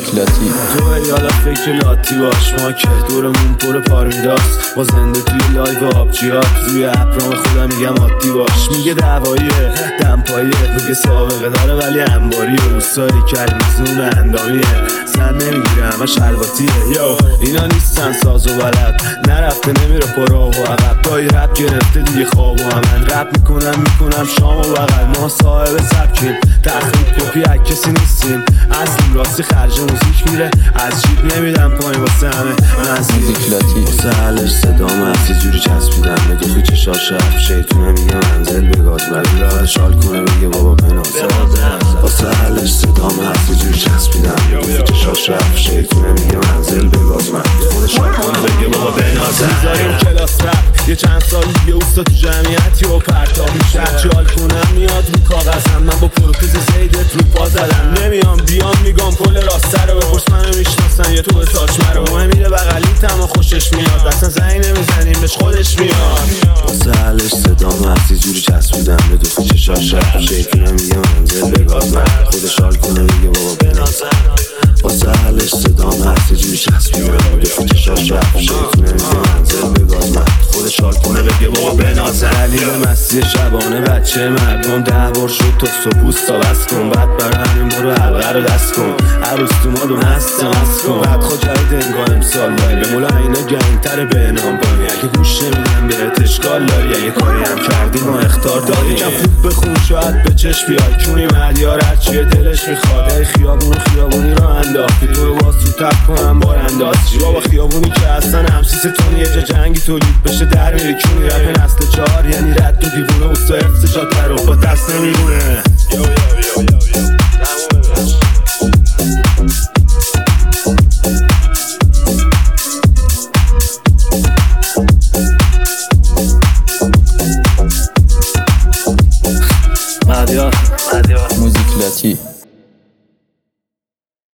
لاتی تو یالا فکر لاتی باش، ما که دورمون پر پارمیداست، با زنده توی لایو آبجیات، روی اپرام خودم میگم عادی باش. میگه دواییه دمپاییه، میگه سابقه داره ولی انباریه، روستایی کلمیزون اندامیه، زن نمیگیره همه شلواتیه. یو اینا نیستن ساز و بلد، نرفته نمیره پرا و عقب، دایی رپ گرفته دیگه خواب و من رپ میکنم شام و بغل. ما صاحب سبکیم، تخریب کپی از کسی نیستیم، اصلیم راستی خرج موزیک میره، از جیب نمیدم پایین واسه همه موزیک لاتی. واسه حلش صدام هست یه جوری چسبیدم به دوخی چشاش رفت، شیطونه میگه منزل بگاز ولی راه شال کنه بگه بابا بنازه. واسه حلش صدام هست یه جوری چسبیدم به دوخی چشاش رفت، شیطونه میگه منزل بگاز من خودش شال کنه بگه بابا بنازه. میذاریم کلاس رپ یه چند سال دیگه اوستا تو جمعیتی و پرتاب میشه، چال کنم میاد رو کاغذم، من با پروتز زیدت رو پا زدم، نمیام بیام میگم کل راسته رو بپرس منو میشناسن یا تو ساچ مرو، مهم میره بغلیت اما خوشش میاد، اصلا زنگ نمیزنیم بهش خودش میاد. واسه حلش صدام هست یه جوری چسبیدم به دوخی چشاش رفت، شیطونه میگه منزل بگاز من خودش شال کنه بگه بابا بنازه. واسه حلش صدام هست یه جوری چسبیدم به دوخی چشاش رفت، شیطونه میگه منزل بگاز من خودش شال کنه بگه بابا بنازه. علیل مستی شبانه بچه مردم 10 بار شد تو سپوست تا بس کن، بعد برای همین برو حلقه رو دست کن، عروس تو مادون هست کن، بعد خود جرد انگاه امسال داری به مولا اینا گنگتر به نام بانی، اگه گوش نمیدن بهت اشکال داری، اگه کاری هم کردی ما اختار داری، یکم خوب بخون شاید به چشم بیای، چونی مدیار هرچیه دلش میخواد، ای خیابونی رو انداختی تو رو باز تو تب کنم بار اندازی، بابا خیابونی که اصلا همسیس تونی یه جا جنگی تولید بشه در میری کونی، رپ نسل 4 یعنی رد و دیوونه و سو افتشاد در با دست نمیگونه.